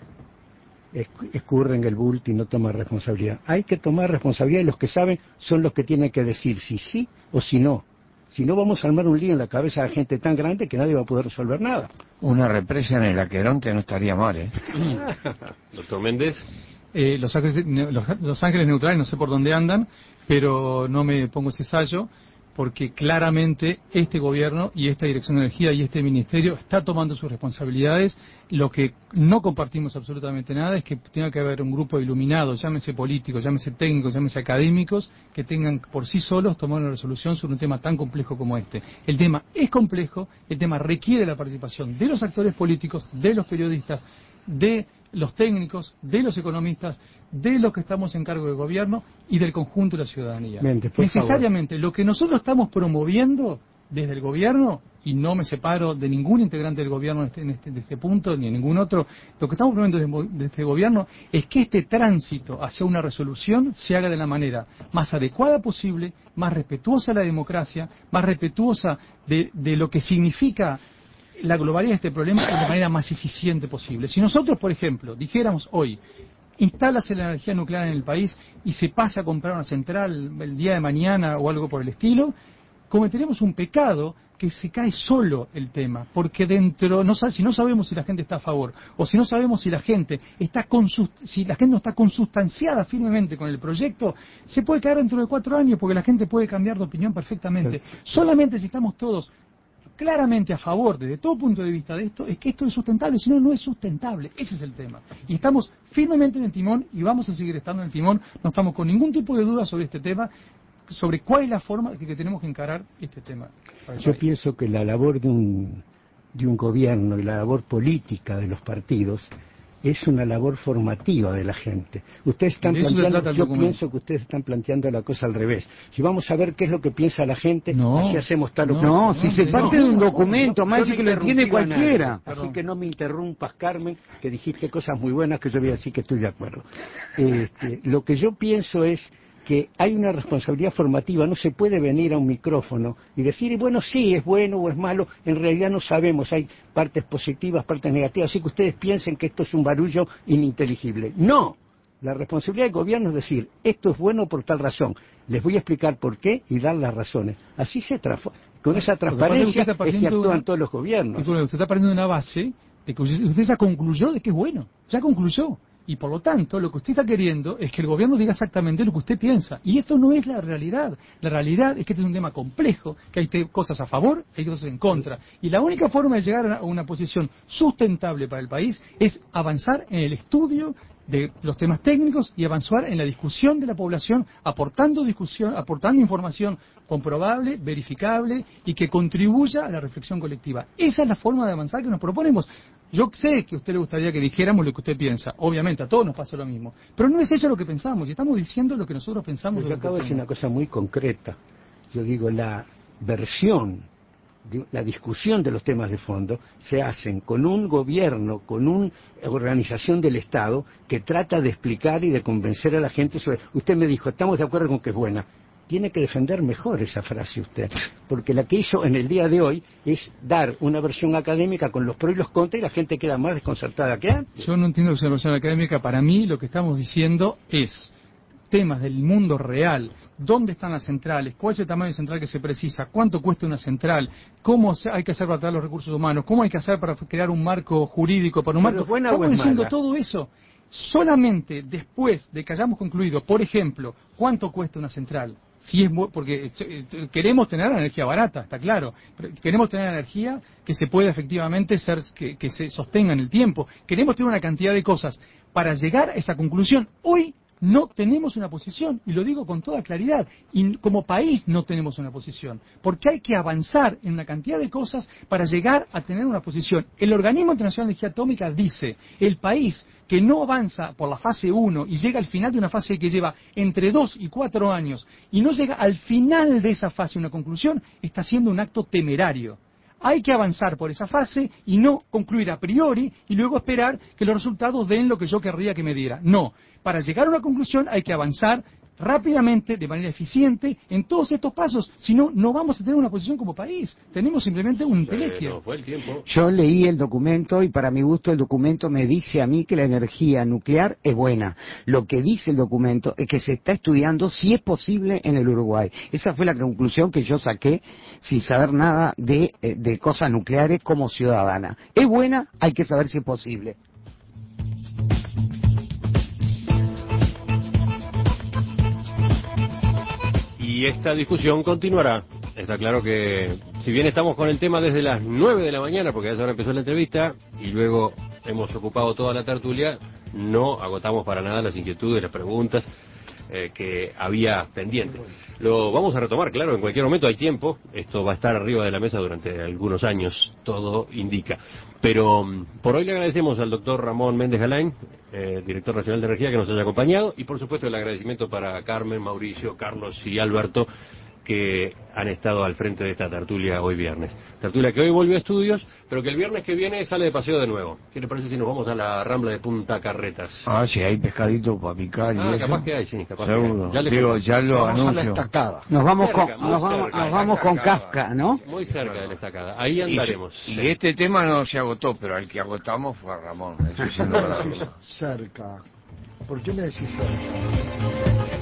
escurren el bulto y no toman responsabilidad. Hay que tomar responsabilidad y los que saben son los que tienen que decir si sí o si no. Si no, vamos a armar un lío en la cabeza de gente tan grande que nadie va a poder resolver nada. Una represa en el Aqueronte no estaría mal, ¿eh? Doctor Méndez. Eh, los, ángeles, los, los ángeles neutrales no sé por dónde andan, pero no me pongo ese sallo, porque claramente este gobierno y esta Dirección de Energía y este Ministerio está tomando sus responsabilidades. Lo que no compartimos absolutamente nada es que tenga que haber un grupo de iluminados, llámese políticos, llámese técnicos, llámese académicos, que tengan por sí solos tomar una resolución sobre un tema tan complejo como este. El tema es complejo, el tema requiere la participación de los actores políticos, de los periodistas, de los técnicos, de los economistas, de los que estamos en cargo de gobierno y del conjunto de la ciudadanía. Méndez, por Necesariamente, favor. Lo que nosotros estamos promoviendo desde el gobierno, y no me separo de ningún integrante del gobierno en este, en este, de este punto, ni en ningún otro, lo que estamos promoviendo desde, desde este gobierno es que este tránsito hacia una resolución se haga de la manera más adecuada posible, más respetuosa de la democracia, más respetuosa de, de lo que significa la globalidad de este problema de la manera más eficiente posible. Si nosotros, por ejemplo, dijéramos hoy, instálase la energía nuclear en el país y se pasa a comprar una central el día de mañana o algo por el estilo, cometeremos un pecado que se cae solo el tema, porque dentro, no, si no sabemos si la gente está a favor, o si no sabemos si la gente está consust, si la gente no está consustanciada firmemente con el proyecto, se puede caer dentro de cuatro años, porque la gente puede cambiar de opinión perfectamente. Sí. Solamente si estamos todos claramente a favor, desde todo punto de vista de esto, es que esto es sustentable, si no, no es sustentable. Ese es el tema. Y estamos firmemente en el timón y vamos a seguir estando en el timón. No estamos con ningún tipo de duda sobre este tema, sobre cuál es la forma que, que tenemos que encarar este tema. Yo pienso que la labor de un, de un gobierno y la labor política de los partidos es una labor formativa de la gente. Ustedes están planteando, yo pienso que ustedes están planteando la cosa al revés. Si vamos a ver qué es lo que piensa la gente, no, así hacemos tal o no, cual. No, si se parte no, de un documento, no, más no que lo entiende cualquiera. Así que no me interrumpas, Carmen, que dijiste cosas muy buenas que yo voy a decir que estoy de acuerdo. Este, lo que yo pienso es que hay una responsabilidad formativa, no se puede venir a un micrófono y decir, bueno, sí, es bueno o es malo, en realidad no sabemos, hay partes positivas, partes negativas, así que ustedes piensen que esto es un barullo ininteligible. No, la responsabilidad del gobierno es decir, esto es bueno por tal razón, les voy a explicar por qué y dar las razones. Así se transforma, con esa transparencia es que actúan una, todos los gobiernos. Usted está partiendo de una base de que usted ya concluyó de que es bueno, ya concluyó. Y por lo tanto, lo que usted está queriendo es que el gobierno diga exactamente lo que usted piensa. Y esto no es la realidad. La realidad es que este es un tema complejo, que hay cosas a favor y hay cosas en contra. Y la única forma de llegar a una posición sustentable para el país es avanzar en el estudio de los temas técnicos y avanzar en la discusión de la población, aportando discusión, aportando información comprobable, verificable y que contribuya a la reflexión colectiva. Esa es la forma de avanzar que nos proponemos. Yo sé que a usted le gustaría que dijéramos lo que usted piensa. Obviamente, a todos nos pasa lo mismo. Pero no es eso lo que pensamos. Y estamos diciendo lo que nosotros pensamos. Yo acabo de decir una cosa muy concreta. Yo digo, la versión, la discusión de los temas de fondo se hacen con un gobierno, con una organización del Estado que trata de explicar y de convencer a la gente sobre... Usted me dijo, estamos de acuerdo con que es buena. Tiene que defender mejor esa frase usted, porque la que hizo en el día de hoy es dar una versión académica con los pros y los contras y la gente queda más desconcertada que antes. Yo no entiendo que sea una versión académica. Para mí lo que estamos diciendo es temas del mundo real, dónde están las centrales, cuál es el tamaño de central que se precisa, cuánto cuesta una central, cómo hay que hacer para tratar los recursos humanos, cómo hay que hacer para crear un marco jurídico, para un marco... Buena estamos diciendo mala. todo eso. Solamente después de que hayamos concluido, por ejemplo, cuánto cuesta una central, si es porque queremos tener la energía barata, está claro, pero queremos tener energía que se pueda efectivamente ser, que, que se sostenga en el tiempo, queremos tener una cantidad de cosas para llegar a esa conclusión. Hoy no tenemos una posición, y lo digo con toda claridad, y como país no tenemos una posición, porque hay que avanzar en una cantidad de cosas para llegar a tener una posición. El Organismo Internacional de Energía Atómica dice, el país que no avanza por la fase uno y llega al final de una fase que lleva entre dos y cuatro años, y no llega al final de esa fase a una conclusión, está haciendo un acto temerario. Hay que avanzar por esa fase y no concluir a priori y luego esperar que los resultados den lo que yo querría que me diera. No, para llegar a una conclusión hay que avanzar rápidamente, de manera eficiente, en todos estos pasos. Si no, no vamos a tener una posición como país. Tenemos simplemente un entelequio. Fue el tiempo. Yo leí el documento y para mi gusto el documento me dice a mí que la energía nuclear es buena. Lo que dice el documento es que se está estudiando si es posible en el Uruguay. Esa fue la conclusión que yo saqué sin saber nada de, de cosas nucleares como ciudadana. Es buena, hay que saber si es posible. Y esta discusión continuará. Está claro que, si bien estamos con el tema desde las nueve de la mañana, porque a esa hora empezó la entrevista, y luego hemos ocupado toda la tertulia, no agotamos para nada las inquietudes, las preguntas eh, que había pendientes. Lo vamos a retomar, claro, en cualquier momento hay tiempo. Esto va a estar arriba de la mesa durante algunos años, todo indica. Pero por hoy le agradecemos al doctor Ramón Méndez Galain, eh, director nacional de energía, que nos haya acompañado, y por supuesto el agradecimiento para Carmen, Mauricio, Carlos y Alberto, que han estado al frente de esta tertulia hoy viernes. Tertulia que hoy volvió a estudios, pero que el viernes que viene sale de paseo de nuevo. ¿Qué le parece si nos vamos a la Rambla de Punta Carretas? Ah, sí, hay pescadito para picar y Ah, eso. capaz que hay, sí, capaz Seguro. que hay. Ya, Digo, ya lo Vamos a la anuncio. estacada. Nos vamos Cerca, con, muy nos vamos, cerca, nos vamos con Kafka, ¿no? Muy cerca de la estacada. Ahí Y, andaremos. y sí. este tema no se agotó, pero al que agotamos fue a Ramón. Eso sí no ¿Por lo qué me decís cerca? ¿Por qué me decís cerca?